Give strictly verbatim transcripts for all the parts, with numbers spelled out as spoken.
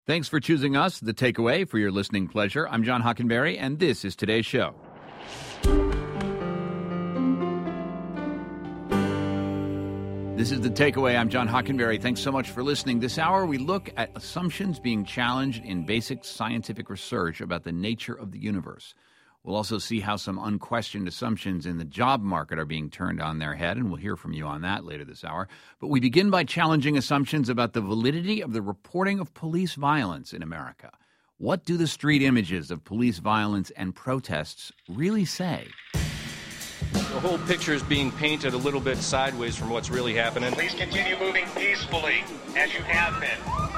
Thanks for choosing us, The Takeaway, for your listening pleasure. I'm John Hockenberry, and this is today's show. This is The Takeaway. I'm John Hockenberry. Thanks so much for listening. This hour, we look at assumptions being challenged in basic scientific research about the nature of the universe. We'll also see how some unquestioned assumptions in the job market are being turned on their head, and we'll hear from you on that later this hour. But we begin by challenging assumptions about the validity of the reporting of police violence in America. What do the street images of police violence and protests really say? The whole picture is being painted a little bit sideways from what's really happening. Please continue moving peacefully, as you have been.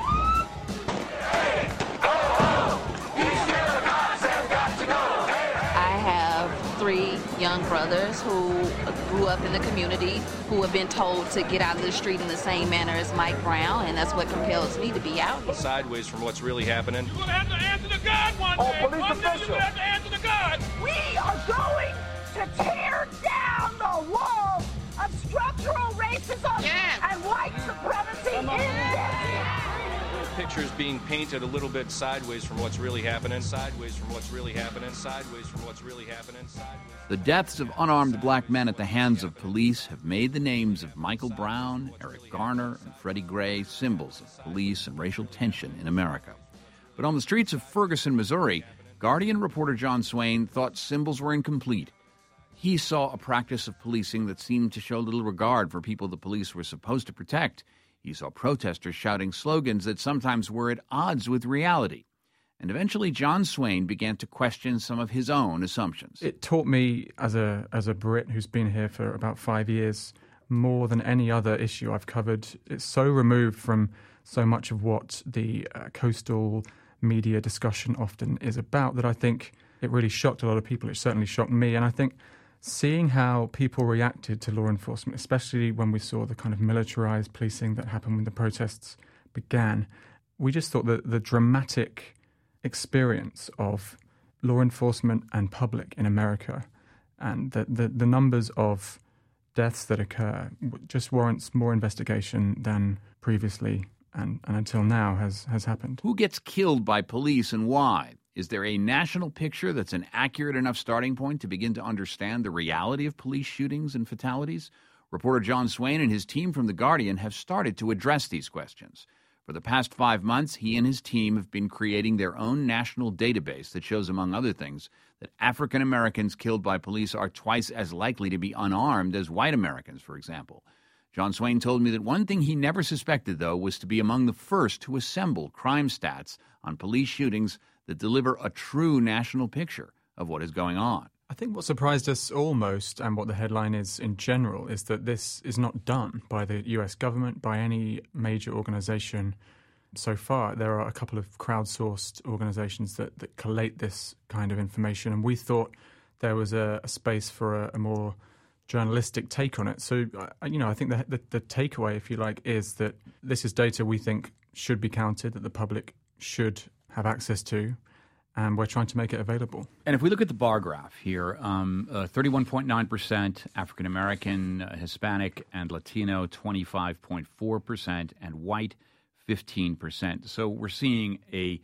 Three young brothers who grew up in the community, who have been told to get out of the street in the same manner as Mike Brown, and that's what compels me to be out here. Sideways from what's really happening. You're going to have to answer to God one day. Oh, police official. You're going to have to answer to God. We are going to tear down the wall of structural racism yeah. and white supremacy in this. The picture is being painted a little bit sideways from what's really happening. Sideways from what's really happening. Sideways from what's really happening. Sideways. The deaths of unarmed black men at the hands of police have made the names of Michael Brown, Eric Garner, and Freddie Gray symbols of police and racial tension in America. But on the streets of Ferguson, Missouri, Guardian reporter John Swain thought symbols were incomplete. He saw a practice of policing that seemed to show little regard for people the police were supposed to protect. He saw protesters shouting slogans that sometimes were at odds with reality. And eventually, John Swain began to question some of his own assumptions. It taught me, as a as a Brit who's been here for about five years, more than any other issue I've covered. It's so removed from so much of what the uh, coastal media discussion often is about that I think it really shocked a lot of people. It certainly shocked me. And I think seeing how people reacted to law enforcement, especially when we saw the kind of militarized policing that happened when the protests began, we just thought that the dramatic experience of law enforcement and public in America and the, the, the numbers of deaths that occur just warrants more investigation than previously and, and until now has, has happened. Who gets killed by police and why? Is there a national picture that's an accurate enough starting point to begin to understand the reality of police shootings and fatalities? Reporter John Swain and his team from The Guardian have started to address these questions. For the past five months, he and his team have been creating their own national database that shows, among other things, that African Americans killed by police are twice as likely to be unarmed as white Americans, for example. John Swain told me that one thing he never suspected, though, was to be among the first to assemble crime stats on police shootings that deliver a true national picture of what is going on. I think what surprised us all most, and what the headline is in general, is that this is not done by the U S government, by any major organization so far. There are a couple of crowdsourced organizations that, that collate this kind of information, and we thought there was a, a space for a, a more journalistic take on it. So, you know, I think the, the, the takeaway, if you like, is that this is data we think should be counted, that the public should have access to, and we're trying to make it available. And if we look at the bar graph here, um, uh, thirty-one point nine percent African-American, uh, Hispanic, and Latino, twenty-five point four percent, and white, fifteen percent. So we're seeing a,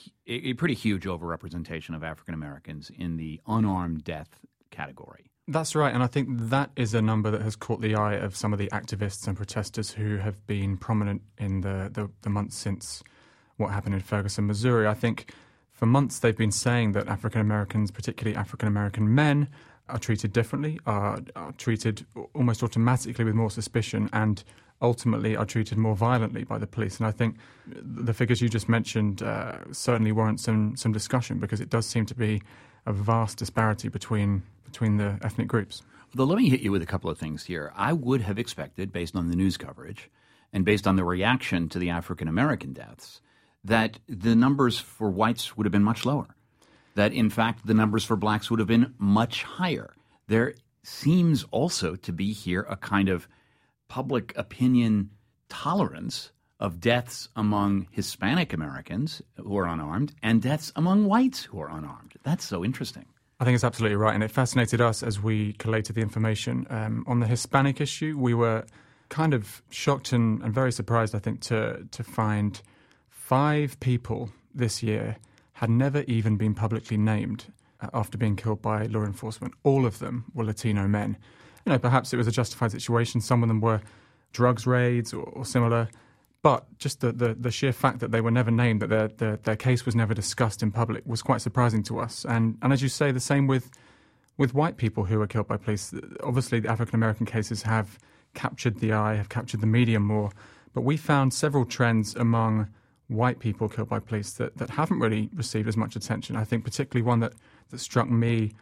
a pretty huge overrepresentation of African-Americans in the unarmed death category. That's right, and I think that is a number that has caught the eye of some of the activists and protesters who have been prominent in the, the, the months since what happened in Ferguson, Missouri. I think for months they've been saying that African Americans, particularly African American men, are treated differently, are, are treated almost automatically with more suspicion, and ultimately are treated more violently by the police. And I think the figures you just mentioned uh, certainly warrant some, some discussion, because it does seem to be a vast disparity between between the ethnic groups. Although let me hit you with a couple of things here. I would have expected, based on the news coverage and based on the reaction to the African American deaths, that the numbers for whites would have been much lower, that, in fact, the numbers for blacks would have been much higher. There seems also to be here a kind of public opinion tolerance of deaths among Hispanic Americans who are unarmed and deaths among whites who are unarmed. That's so interesting. I think it's absolutely right, and it fascinated us as we collated the information. Um, on the Hispanic issue, we were kind of shocked and, and very surprised, I think, to to find five people this year had never even been publicly named after being killed by law enforcement. All of them were Latino men. You know, perhaps it was a justified situation. Some of them were drugs raids or, or similar. But just the, the, the sheer fact that they were never named, that their, their their case was never discussed in public, was quite surprising to us. And and as you say, the same with with white people who were killed by police. Obviously, the African American cases have captured the eye, have captured the media more. But we found several trends among white people killed by police that, that haven't really received as much attention. I think particularly one that, that struck me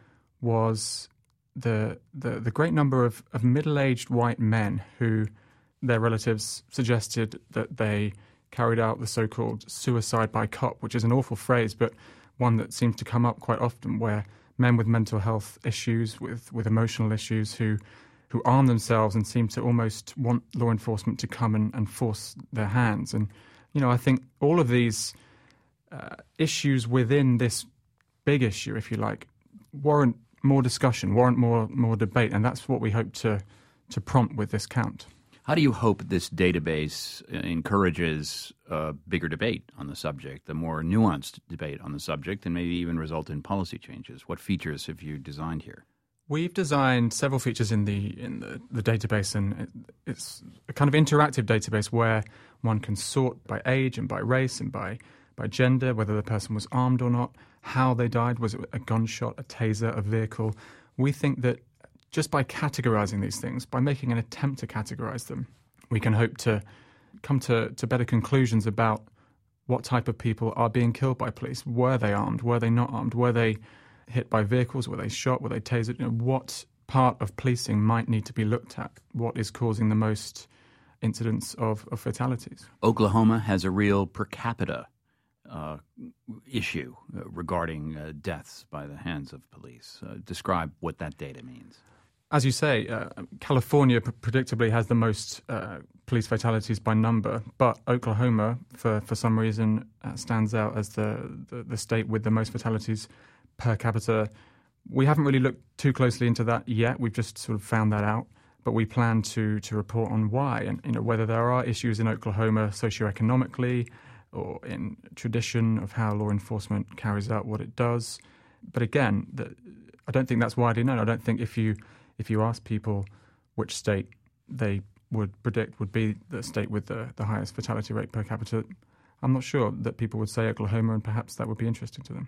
was the the, the great number of, of middle-aged white men who their relatives suggested that they carried out the so-called suicide by cop, which is an awful phrase, but one that seems to come up quite often, where men with mental health issues, with, with emotional issues, who who arm themselves and seem to almost want law enforcement to come and, and force their hands. And, you know, I think all of these uh, issues within this big issue, if you like, warrant more discussion, warrant more more debate, and that's what we hope to to prompt with this count. How do you hope this database encourages a bigger debate on the subject, a more nuanced debate on the subject, and maybe even result in policy changes? What features have you designed here? We've designed several features in the in the, the database, and it, it's a kind of interactive database where one can sort by age and by race and by, by gender, whether the person was armed or not, how they died, was it a gunshot, a taser, a vehicle. We think that just by categorizing these things, by making an attempt to categorize them, we can hope to come to, to better conclusions about what type of people are being killed by police. Were they armed? Were they not armed? Were they hit by vehicles? Were they shot? Were they tasered? You know, what part of policing might need to be looked at? What is causing the most incidents of, of fatalities? Oklahoma has a real per capita uh, issue uh, regarding uh, deaths by the hands of police. Uh, describe what that data means. As you say, uh, California p- predictably has the most uh, police fatalities by number, but Oklahoma, for, for some reason, uh, stands out as the, the, the state with the most fatalities per capita. We haven't really looked too closely into that yet. We've just sort of found that out, but we plan to to report on why, and you know, whether there are issues in Oklahoma socioeconomically or in tradition of how law enforcement carries out what it does. But again, the, I don't think that's widely known. I don't think if you If you ask people which state they would predict would be the state with the, the highest fatality rate per capita, I'm not sure that people would say Oklahoma, and perhaps that would be interesting to them.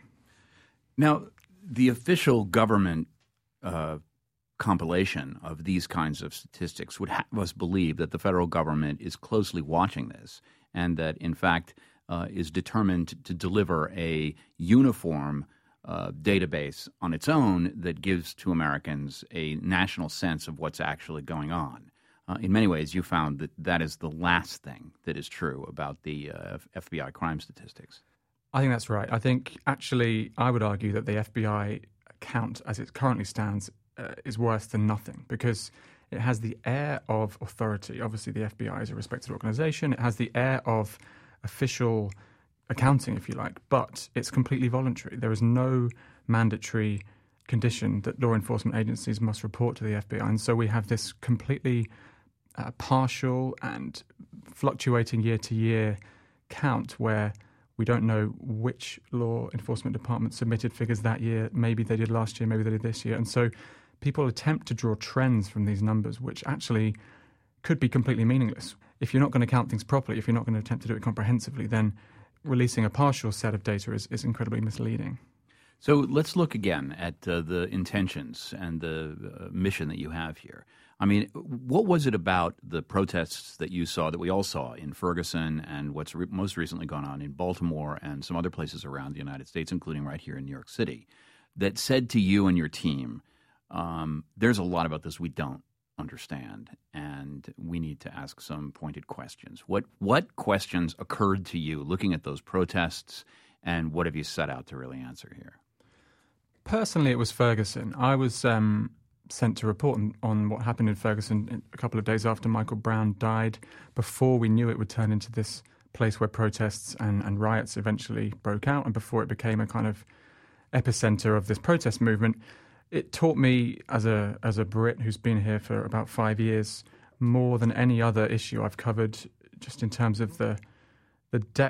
Now, the official government uh, compilation of these kinds of statistics would have us believe that the federal government is closely watching this and that, in fact, uh, is determined to deliver a uniform Uh, database on its own that gives to Americans a national sense of what's actually going on. Uh, in many ways, you found that that is the last thing that is true about the uh, F B I crime statistics. I think that's right. I think actually I would argue that the F B I count as it currently stands uh, is worse than nothing, because it has the air of authority. Obviously, the F B I is a respected organization. It has the air of official accounting, if you like, but it's completely voluntary. There is no mandatory condition that law enforcement agencies must report to the F B I. And so we have this completely uh, partial and fluctuating year-to-year count where we don't know which law enforcement department submitted figures that year. Maybe they did last year, maybe they did this year. And so people attempt to draw trends from these numbers, which actually could be completely meaningless. If you're not going to count things properly, if you're not going to attempt to do it comprehensively, then releasing a partial set of data is, is incredibly misleading. So let's look again at uh, the intentions and the uh, mission that you have here. I mean, what was it about the protests that you saw, that we all saw in Ferguson and what's re- most recently gone on in Baltimore and some other places around the United States, including right here in New York City, that said to you and your team, um, there's a lot about this we don't understand, and we need to ask some pointed questions. What what questions occurred to you looking at those protests, and what have you set out to really answer here? Personally, it was Ferguson. I was um, sent to report on, on what happened in Ferguson a couple of days after Michael Brown died, before we knew it would turn into this place where protests and, and riots eventually broke out, and before it became a kind of epicenter of this protest movement. It taught me, as a as a Brit who's been here for about five years, more than any other issue I've covered, just in terms of the the depth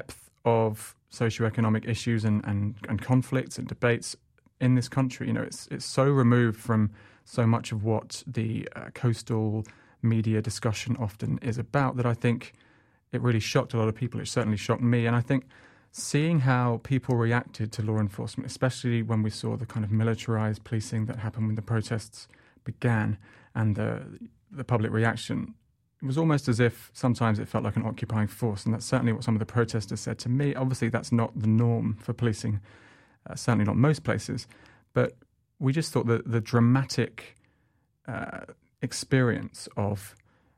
of socioeconomic issues and, and, and conflicts and debates in this country. You know, it's it's so removed from so much of what the uh, coastal media discussion often is about that I think it really shocked a lot of people. It certainly shocked me. And I think seeing how people reacted to law enforcement, especially when we saw the kind of militarized policing that happened when the protests began and the, the public reaction, it was almost as if sometimes it felt like an occupying force. And that's certainly what some of the protesters said to me. Obviously, that's not the norm for policing, uh, certainly not most places. But we just thought that the dramatic uh, experience of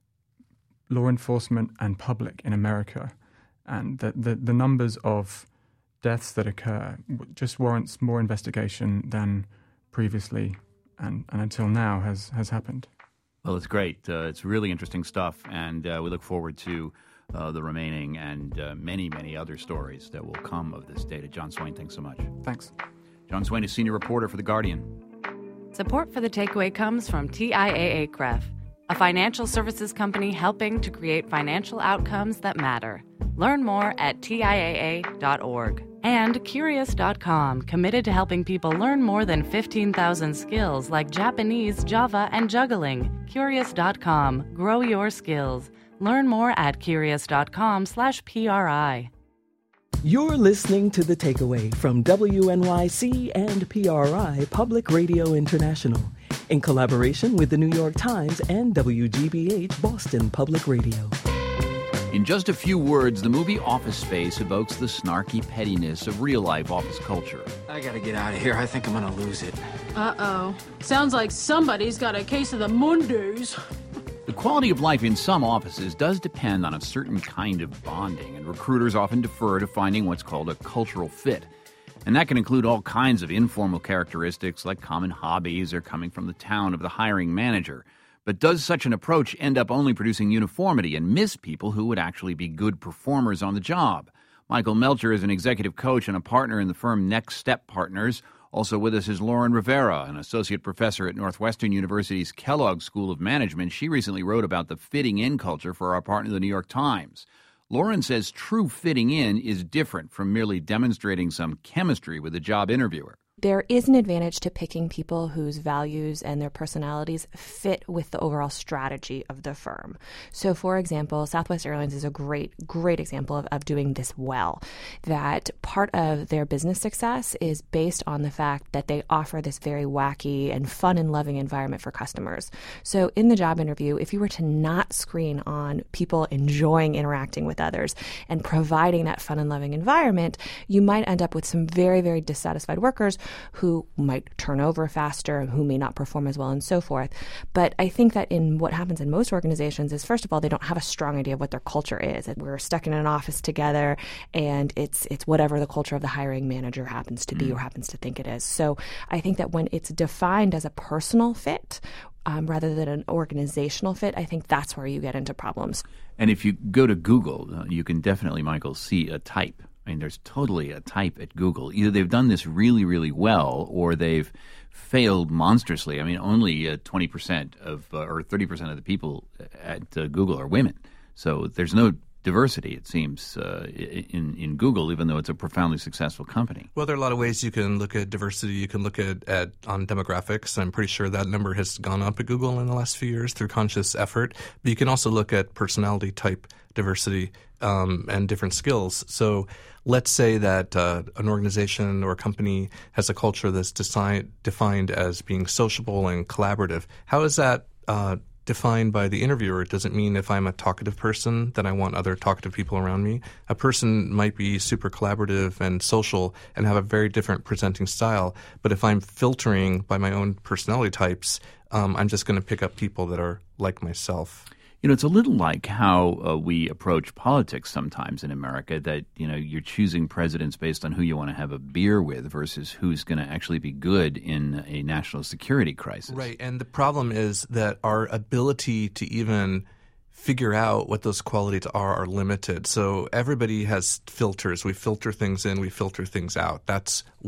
law enforcement and public in America and the, the, the numbers of deaths that occur just warrants more investigation than previously and, and until now has, has happened. Well, it's great. Uh, it's really interesting stuff, and uh, we look forward to uh, the remaining and uh, many, many other stories that will come of this data. John Swain, thanks so much. Thanks. John Swain is senior reporter for The Guardian. Support for The Takeaway comes from T I A A C R E F, a financial services company helping to create financial outcomes that matter. Learn more at T I A A dot org. And Curious dot com, committed to helping people learn more than fifteen thousand skills like Japanese, Java, and juggling. Curious dot com. Grow your skills. Learn more at Curious dot com slash P R I. You're listening to The Takeaway from W N Y C and P R I Public Radio International in collaboration with the New York Times and W G B H Boston Public Radio. In just a few words, the movie Office Space evokes the snarky pettiness of real-life office culture. I gotta get out of here. I think I'm gonna lose it. Uh-oh. Sounds like somebody's got a case of the Mondays. The quality of life in some offices does depend on a certain kind of bonding, and recruiters often defer to finding what's called a cultural fit. And that can include all kinds of informal characteristics like common hobbies or coming from the town of the hiring manager. But does such an approach end up only producing uniformity and miss people who would actually be good performers on the job? Michael Melcher is an executive coach and a partner in the firm Next Step Partners. Also with us is Lauren Rivera, an associate professor at Northwestern University's Kellogg School of Management. She recently wrote about the fitting in culture for our partner, the New York Times. Lauren says true fitting in is different from merely demonstrating some chemistry with a job interviewer. There is an advantage to picking people whose values and their personalities fit with the overall strategy of the firm. So, for example, Southwest Airlines is a great, great example of, of doing this well. That part of their business success is based on the fact that they offer this very wacky and fun and loving environment for customers. So in the job interview, if you were to not screen on people enjoying interacting with others and providing that fun and loving environment, you might end up with some very, very dissatisfied workers who might turn over faster, who may not perform as well, and so forth. But I think that in what happens in most organizations is, first of all, they don't have a strong idea of what their culture is. We're stuck in an office together, and it's it's whatever the culture of the hiring manager happens to be or happens to think it is. So I think that when it's defined as a personal fit, Um, rather than an organizational fit, I think that's where you get into problems. And if you go to Google, uh, you can definitely, Michael, see a type. I mean, there's totally a type at Google. Either they've done this really, really well, or they've failed monstrously. I mean, only uh, twenty percent of, uh, or thirty percent of the people at uh, Google are women. So there's no diversity, it seems, uh, in, in Google, even though it's a profoundly successful company. Well, there are a lot of ways you can look at diversity. You can look at, at on demographics. I'm pretty sure that number has gone up at Google in the last few years through conscious effort. But you can also look at personality type diversity um, and different skills. So let's say that uh, an organization or a company has a culture that's design, defined as being sociable and collaborative. How is that uh, defined by the interviewer? Does it mean if I'm a talkative person, then I want other talkative people around me? A person might be super collaborative and social and have a very different presenting style. But if I'm filtering by my own personality types, um, I'm just going to pick up people that are like myself. You know, it's a little like how uh, we approach politics sometimes in America, that, you know, you're choosing presidents based on who you want to have a beer with versus who's going to actually be good in a national security crisis. Right. And the problem is that our ability to even figure out what those qualities are are limited. So everybody has filters. We filter things in, we filter things out. That's what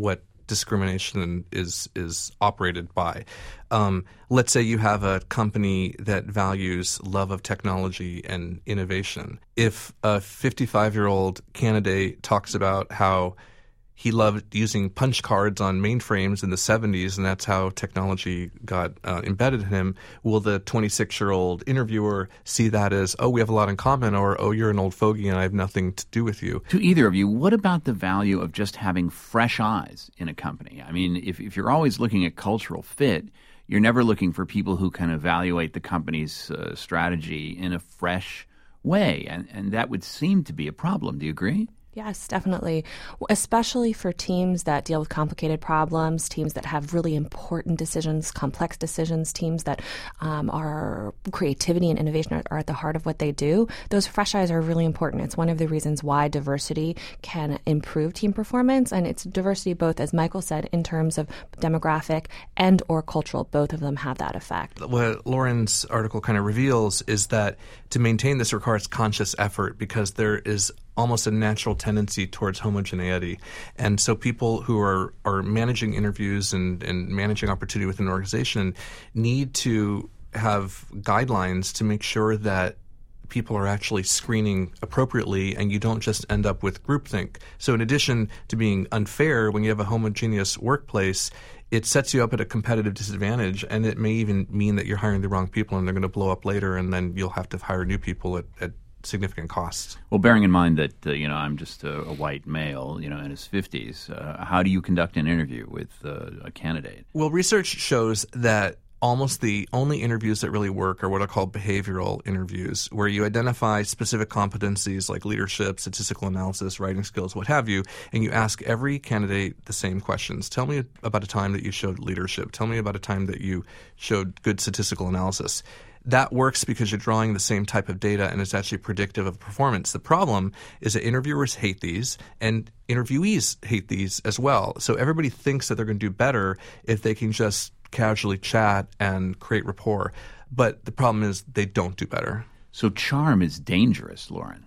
discrimination is is operated by. Um, let's say you have a company that values love of technology and innovation. If a fifty-five-year-old candidate talks about how he loved using punch cards on mainframes in the seventies, and that's how technology got uh, embedded in him, will the twenty-six-year-old interviewer see that as, oh, we have a lot in common, or, oh, you're an old fogey and I have nothing to do with you? To either of you, what about the value of just having fresh eyes in a company? I mean, if, if you're always looking at cultural fit, you're never looking for people who can evaluate the company's uh, strategy in a fresh way, and, and that would seem to be a problem. Do you agree? Yes, definitely, especially for teams that deal with complicated problems, teams that have really important decisions, complex decisions, teams that um, are creativity and innovation are, are at the heart of what they do. Those fresh eyes are really important. It's one of the reasons why diversity can improve team performance, and it's diversity both, as Michael said, in terms of demographic and or cultural. Both of them have that effect. What Lauren's article kind of reveals is that to maintain this requires conscious effort, because there is almost a natural tendency towards homogeneity. And so people who are, are managing interviews and, and managing opportunity within an organization need to have guidelines to make sure that people are actually screening appropriately and you don't just end up with groupthink. So in addition to being unfair, when you have a homogeneous workplace, it sets you up at a competitive disadvantage, and it may even mean that you're hiring the wrong people and they're going to blow up later, and then you'll have to hire new people at, at significant costs. Well, bearing in mind that, uh, you know, I'm just a, a white male, you know, in his fifties, uh, how do you conduct an interview with uh, a candidate? Well, research shows that almost the only interviews that really work are what are called behavioral interviews, where you identify specific competencies like leadership, statistical analysis, writing skills, what have you, and you ask every candidate the same questions. Tell me about a time that you showed leadership. Tell me about a time that you showed good statistical analysis. That works because you're drawing the same type of data, and it's actually predictive of performance. The problem is that interviewers hate these, and interviewees hate these as well. So everybody thinks that they're going to do better if they can just casually chat and create rapport. But the problem is they don't do better. So charm is dangerous, Lauren.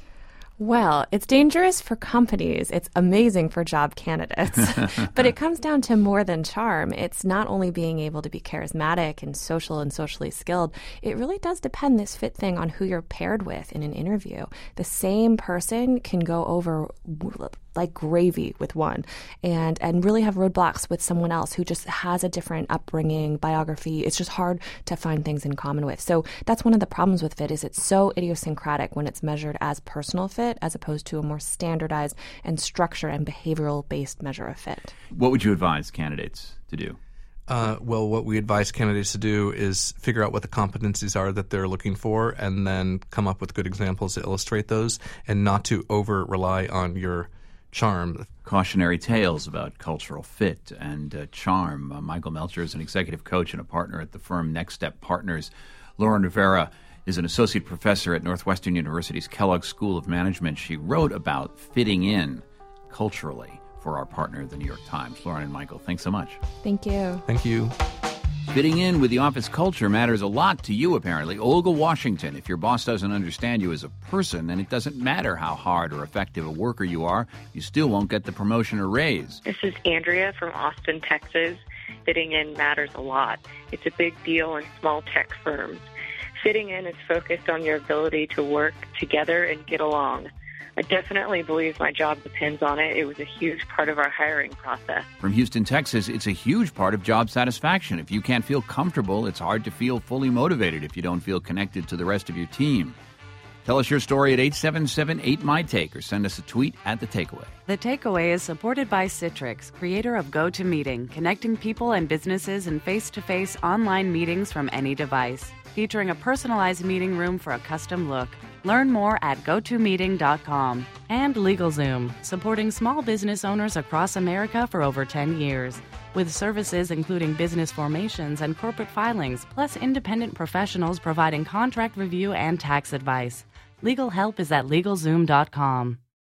Well, it's dangerous for companies. It's amazing for job candidates. But it comes down to more than charm. It's not only being able to be charismatic and social and socially skilled. It really does depend, this fit thing, on who you're paired with in an interview. The same person can go over like gravy with one and and really have roadblocks with someone else who just has a different upbringing, biography. It's just hard to find things in common with. So that's one of the problems with fit, is it's so idiosyncratic when it's measured as personal fit as opposed to a more standardized and structure and behavioral based measure of fit. What would you advise candidates to do? Uh, well, what we advise candidates to do is figure out what the competencies are that they're looking for, and then come up with good examples to illustrate those, and not to over-rely on your charm. Cautionary tales about cultural fit and uh, charm. Uh, Michael Melcher is an executive coach and a partner at the firm Next Step Partners. Lauren Rivera is an associate professor at Northwestern University's Kellogg School of Management. She wrote about fitting in culturally for our partner, the New York Times. Lauren and Michael, thanks so much. Thank you. Thank you. Fitting in with the office culture matters a lot to you, apparently. Olga Washington, if your boss doesn't understand you as a person, then it doesn't matter how hard or effective a worker you are, you still won't get the promotion or raise. This is Andrea from Austin, Texas. Fitting in matters a lot. It's a big deal in small tech firms. Fitting in is focused on your ability to work together and get along. I definitely believe my job depends on it. It was a huge part of our hiring process. From Houston, Texas, it's a huge part of job satisfaction. If you can't feel comfortable, it's hard to feel fully motivated if you don't feel connected to the rest of your team. Tell us your story at eight seven seven eight M Y Take or send us a tweet at The Takeaway. The Takeaway is supported by Citrix, creator of GoToMeeting, connecting people and businesses in face-to-face online meetings from any device, featuring a personalized meeting room for a custom look. Learn more at go to meeting dot com. And LegalZoom, supporting small business owners across America for over ten years. With services including business formations and corporate filings, plus independent professionals providing contract review and tax advice. Legal help is at legal zoom dot com.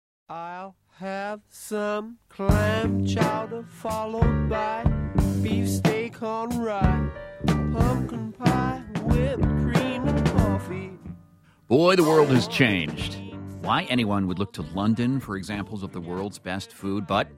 I'll have some clam chowder followed by beefsteak on rye, pumpkin pie, whipped cream and coffee. Boy, the world has changed. Why anyone would look to London for examples of the world's best food, but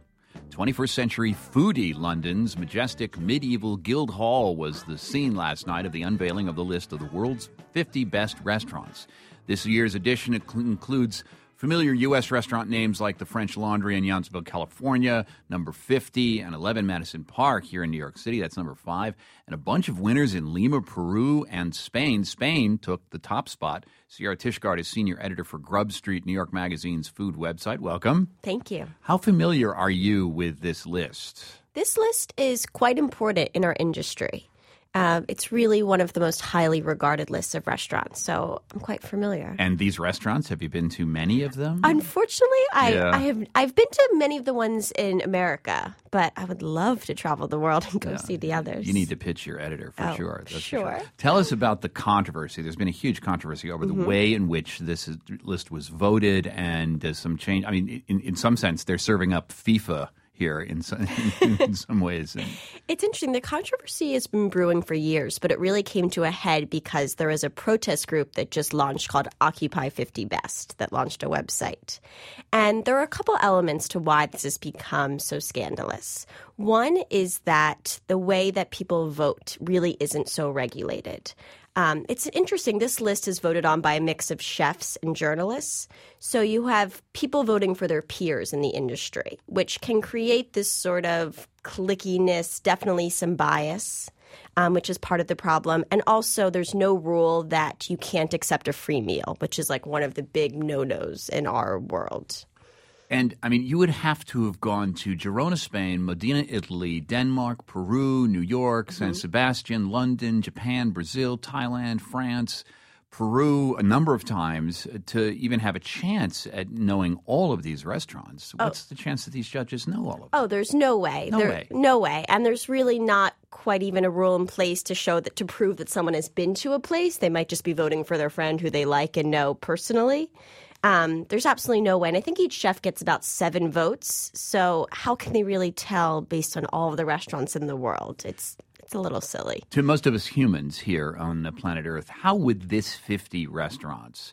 twenty-first century foodie London's majestic medieval Guildhall was the scene last night of the unveiling of the list of the world's fifty best restaurants. This year's edition includes familiar U S restaurant names like the French Laundry in Yountville, California, number fifty, and eleven Madison Park here in New York City, that's number five, and a bunch of winners in Lima, Peru, and Spain. Spain took the top spot. Sierra Tishgard is senior editor for Grub Street, New York Magazine's food website. Welcome. Thank you. How familiar are you with this list? This list is quite important in our industry. Uh, it's really one of the most highly regarded lists of restaurants, so I'm quite familiar. And these restaurants, have you been to many of them? Unfortunately, I, Yeah. I have I've been to many of the ones in America, but I would love to travel the world and go Yeah. see the others. You need to pitch your editor for Oh, sure. That's for sure. Tell us about the controversy. There's been a huge controversy over Mhm. the way in which this is, list was voted, and there's some change. I mean, in, in some sense, they're serving up FIFA here in some, in some ways. And It's interesting. The controversy has been brewing for years, but it really came to a head because there was a protest group that just launched called Occupy fifty Best that launched a website. And there are a couple elements to why this has become so scandalous. One is that the way that people vote really isn't so regulated. Um, it's interesting. This list is voted on by a mix of chefs and journalists. So you have people voting for their peers in the industry, which can create this sort of clickiness, definitely some bias, um, which is part of the problem. And also there's no rule that you can't accept a free meal, which is like one of the big no-nos in our world. And, I mean, you would have to have gone to Girona, Spain, Modena, Italy, Denmark, Peru, New York, San Sebastian, London, Japan, Brazil, Thailand, France, Peru, a number of times to even have a chance at knowing all of these restaurants. What's the chance that these judges know all of them? Oh, there's no way. No There- way. No way. And there's really not quite even a rule in place to show that to prove that someone has been to a place. They might just be voting for their friend who they like and know personally. Um, there's absolutely no way. And I think each chef gets about seven votes. So how can they really tell based on all of the restaurants in the world? It's it's a little silly. To most of us humans here on the planet Earth, how would this fifty restaurants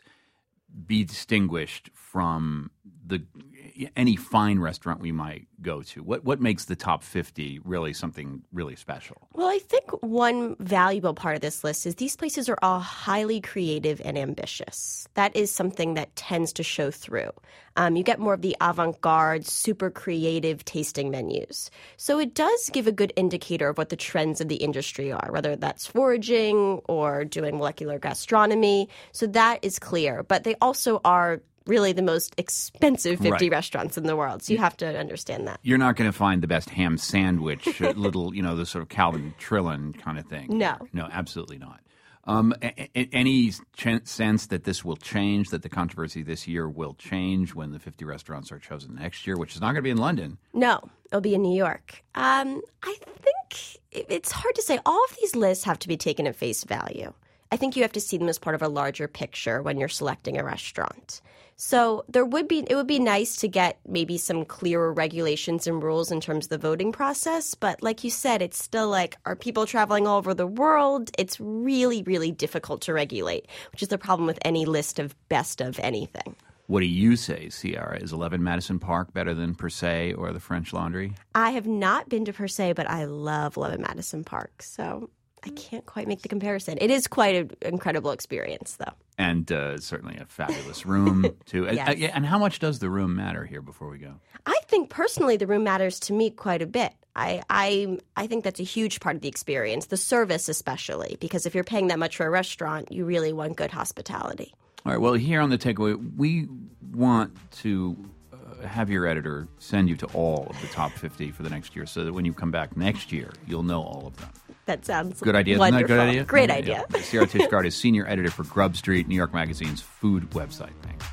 be distinguished from the any fine restaurant we might go to? What what makes the top fifty really something really special? Well, I think one valuable part of this list is these places are all highly creative and ambitious. That is something that tends to show through. Um, you get more of the avant-garde, super creative tasting menus. So it does give a good indicator of what the trends of the industry are, whether that's foraging or doing molecular gastronomy. So that is clear. But they also are really the most expensive fifty Right. restaurants in the world. So you have to understand that. You're not going to find the best ham sandwich, uh, little, you know, the sort of Calvin Trillin kind of thing. No. No, absolutely not. Um, a- a- any ch- sense that this will change, that the controversy this year will change when the fifty restaurants are chosen next year, which is not going to be in London? No, it'll be in New York. Um, I think it- it's hard to say. All of these lists have to be taken at face value. I think you have to see them as part of a larger picture when you're selecting a restaurant. So there would be it would be nice to get maybe some clearer regulations and rules in terms of the voting process. But like you said, it's still like, are people traveling all over the world? It's really, really difficult to regulate, which is the problem with any list of best of anything. What do you say, Sierra? Is eleven Madison Park better than Per Se or the French Laundry? I have not been to Per Se, but I love eleven Madison Park. So I can't quite make the comparison. It is quite an incredible experience, though. And uh, certainly a fabulous room, too. Yes. And, and how much does the room matter here before we go? I think personally the room matters to me quite a bit. I, I I think that's a huge part of the experience, the service especially, because if you're paying that much for a restaurant, you really want good hospitality. All right, well, here on The Takeaway, we want to uh, have your editor send you to all of the top fifty for the next year so that when you come back next year, you'll know all of them. That sounds Good idea. wonderful. Isn't that a good idea? Great Yeah, idea. yeah. Sierra Tishgard is senior editor for Grub Street, New York Magazine's food website. Thanks.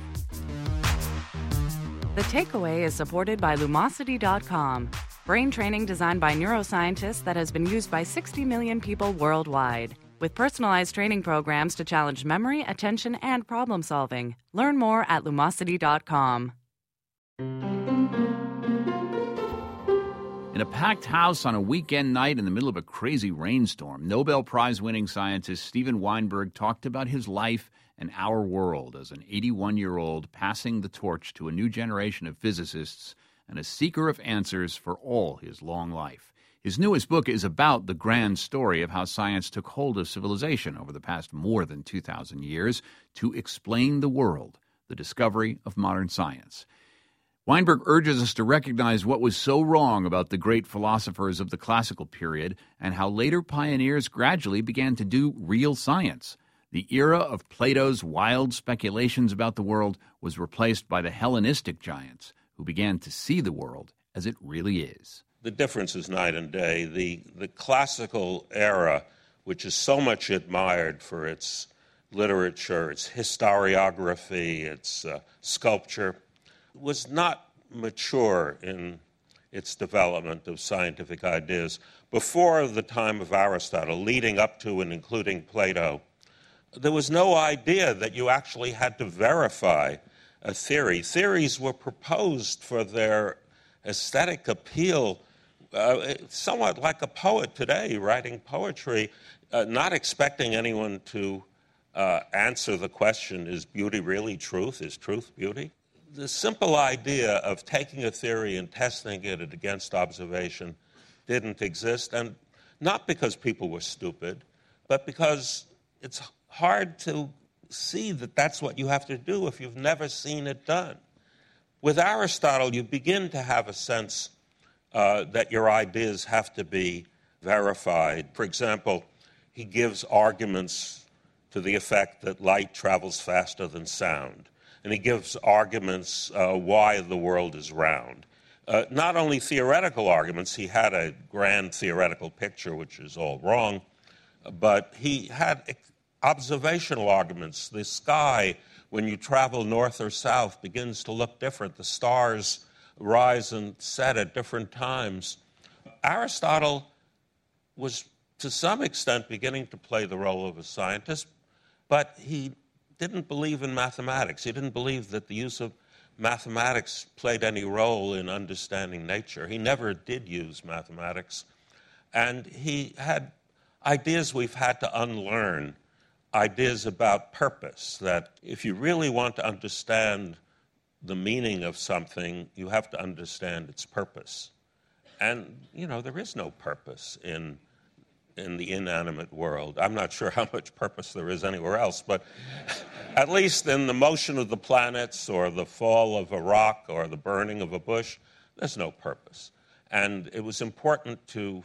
The Takeaway is supported by Lumosity dot com, brain training designed by neuroscientists that has been used by sixty million people worldwide. With personalized training programs to challenge memory, attention, and problem solving. Learn more at Lumosity dot com. In a packed house on a weekend night in the middle of a crazy rainstorm, Nobel Prize-winning scientist Steven Weinberg talked about his life and our world as an eighty-one-year-old passing the torch to a new generation of physicists and a seeker of answers for all his long life. His newest book is about the grand story of how science took hold of civilization over the past more than two thousand years to explain the world, the discovery of modern science. Weinberg urges us to recognize what was so wrong about the great philosophers of the classical period and how later pioneers gradually began to do real science. The era of Plato's wild speculations about the world was replaced by the Hellenistic giants, who began to see the world as it really is. The difference is night and day. The, the classical era, which is so much admired for its literature, its historiography, its uh, sculpture, was not mature in its development of scientific ideas. Before the time of Aristotle, leading up to and including Plato, there was no idea that you actually had to verify a theory. Theories were proposed for their aesthetic appeal, uh, somewhat like a poet today writing poetry, uh, not expecting anyone to uh, answer the question, is beauty really truth? Is truth beauty? The simple idea of taking a theory and testing it against observation didn't exist, and not because people were stupid, but because it's hard to see that that's what you have to do if you've never seen it done. With Aristotle, you begin to have a sense uh, that your ideas have to be verified. For example, he gives arguments to the effect that light travels faster than sound. And he gives arguments uh, why the world is round. Uh, not only theoretical arguments, he had a grand theoretical picture, which is all wrong, but he had observational arguments. The sky, when you travel north or south, begins to look different. The stars rise and set at different times. Aristotle was, to some extent, beginning to play the role of a scientist, but he didn't believe in mathematics. He didn't believe that the use of mathematics played any role in understanding nature. He never did use mathematics. And he had ideas we've had to unlearn, ideas about purpose, that if you really want to understand the meaning of something, you have to understand its purpose. And, you know, there is no purpose in in the inanimate world. I'm not sure how much purpose there is anywhere else, but at least in the motion of the planets or the fall of a rock or the burning of a bush, there's no purpose. And it was important to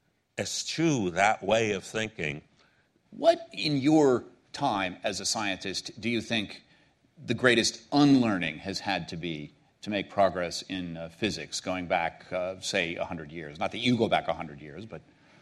eschew that way of thinking. What, in your time as a scientist, do you think the greatest unlearning has had to be to make progress in uh, physics, going back, uh, say, one hundred years? Not that you go back one hundred years, but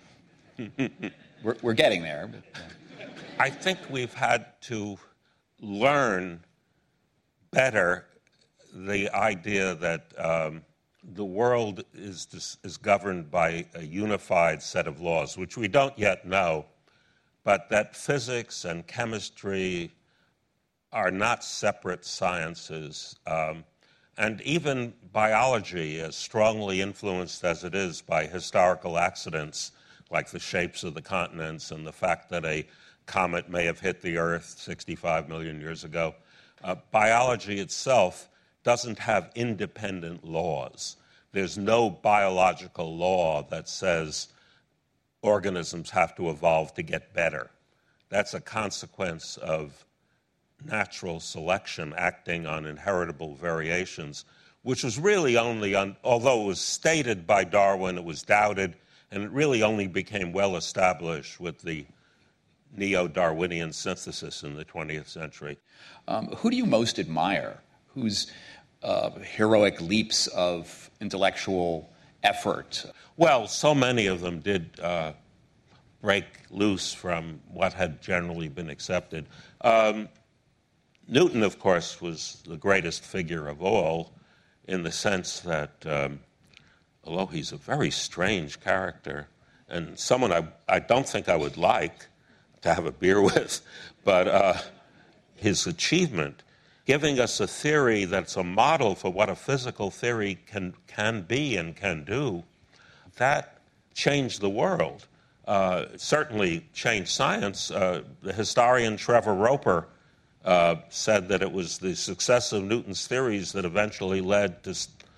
we're, we're getting there. But, uh. I think we've had to learn better the idea that um, the world is, is governed by a unified set of laws, which we don't yet know, but that physics and chemistry are not separate sciences. Um, and even biology, as strongly influenced as it is by historical accidents, like the shapes of the continents and the fact that a comet may have hit the Earth sixty-five million years ago, uh, biology itself doesn't have independent laws. There's no biological law that says organisms have to evolve to get better. That's a consequence of natural selection acting on inheritable variations, which was really only, on, although it was stated by Darwin, it was doubted, and it really only became well established with the neo-Darwinian synthesis in the twentieth century. Um, who do you most admire? Whose uh, heroic leaps of intellectual effort? Well, so many of them did uh, break loose from what had generally been accepted. Um, Newton, of course, was the greatest figure of all in the sense that, um, although he's a very strange character and someone I, I don't think I would like to have a beer with, but uh, his achievement, giving us a theory that's a model for what a physical theory can, can be and can do, that changed the world. Uh, it certainly changed science. Uh, the historian Trevor Roper uh, said that it was the success of Newton's theories that eventually led to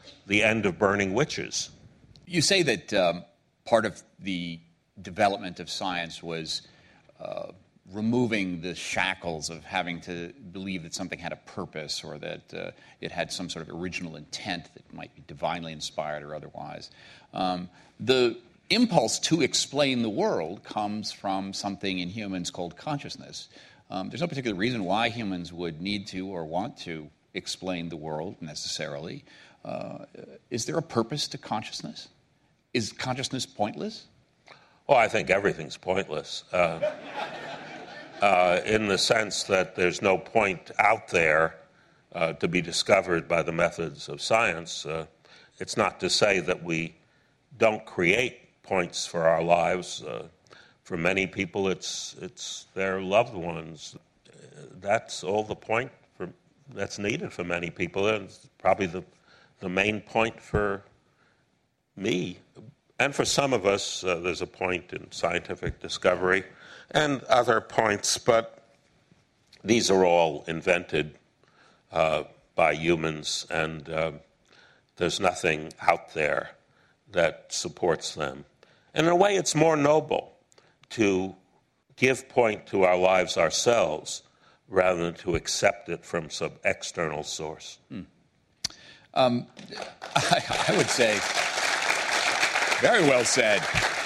the end of burning witches. You say that um, part of the development of science was uh, removing the shackles of having to believe that something had a purpose or that uh, it had some sort of original intent that might be divinely inspired or otherwise. Um, the impulse to explain the world comes from something in humans called consciousness. Um, there's no particular reason why humans would need to or want to explain the world necessarily. Uh, is there a purpose to consciousness? Is consciousness pointless? Well, I think everything's pointless. Uh, Uh, in the sense that there's no point out there uh, to be discovered by the methods of science. Uh, it's not to say that we don't create points for our lives. Uh, for many people, it's it's their loved ones. Uh, that's all the point for, that's needed for many people, and it's probably the the main point for me. And for some of us, uh, there's a point in scientific discovery and other points, but these are all invented uh, by humans, and uh, there's nothing out there that supports them. And in a way, it's more noble to give point to our lives ourselves rather than to accept it from some external source. Hmm. Um, I, I would say, very well said.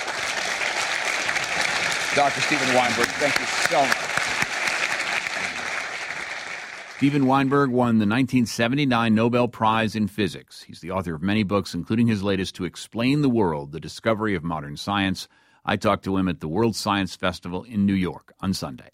Doctor Steven Weinberg, thank you so much. Steven Weinberg won the nineteen seventy-nine Nobel Prize in Physics. He's the author of many books, including his latest, To Explain the World, The Discovery of Modern Science. I talked to him at the World Science Festival in New York on Sunday.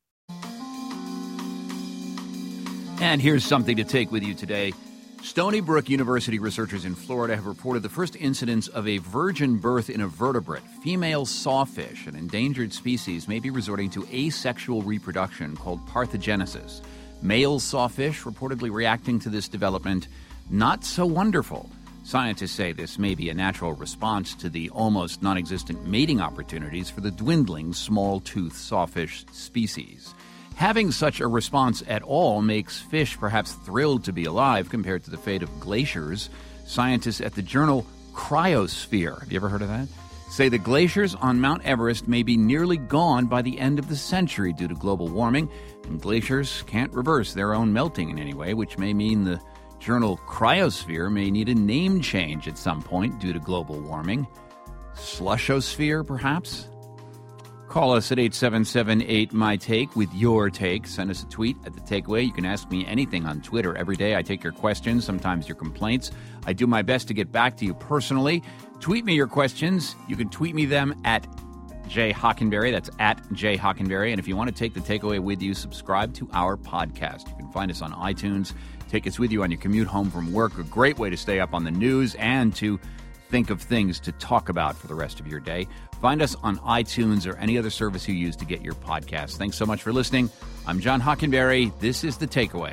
And here's something to take with you today. Stony Brook University researchers in Florida have reported the first incidents of a virgin birth in a vertebrate. Female sawfish, an endangered species, may be resorting to asexual reproduction called parthenogenesis. Male sawfish reportedly reacting to this development. Not so wonderful. Scientists say this may be a natural response to the almost non-existent mating opportunities for the dwindling small-toothed sawfish species. Having such a response at all makes fish perhaps thrilled to be alive compared to the fate of glaciers. Scientists at the journal Cryosphere, have you ever heard of that? Say the glaciers on Mount Everest may be nearly gone by the end of the century due to global warming, and glaciers can't reverse their own melting in any way, which may mean the journal Cryosphere may need a name change at some point due to global warming. Slushosphere, perhaps? Call us at eight seven seven eight, M Y Take with your take. Send us a tweet at The Takeaway. You can ask me anything on Twitter every day. I take your questions, sometimes your complaints. I do my best to get back to you personally. Tweet me your questions. You can tweet me them at Jay Hockenberry. That's at Jay Hockenberry. And if you want to take The Takeaway with you, subscribe to our podcast. You can find us on iTunes. Take us with you on your commute home from work. A great way to stay up on the news and to think of things to talk about for the rest of your day. Find us on iTunes or any other service you use to get your podcast. Thanks so much for listening. I'm John Hockenberry. This is The Takeaway.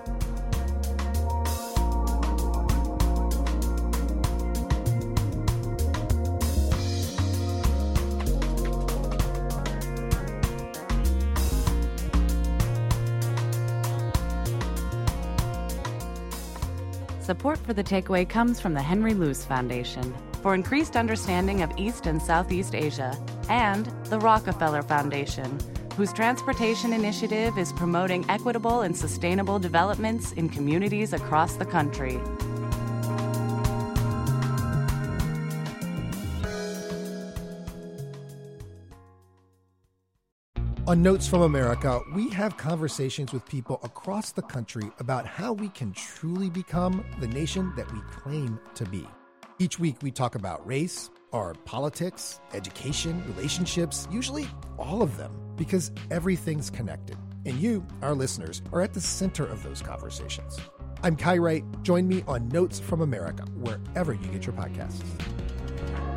Support for The Takeaway comes from the Henry Luce Foundation for increased understanding of East and Southeast Asia, and the Rockefeller Foundation, whose transportation initiative is promoting equitable and sustainable developments in communities across the country. On Notes from America, we have conversations with people across the country about how we can truly become the nation that we claim to be. Each week we talk about race, our politics, education, relationships, usually all of them, because everything's connected. And you, our listeners, are at the center of those conversations. I'm Kai Wright. Join me on Notes from America, wherever you get your podcasts.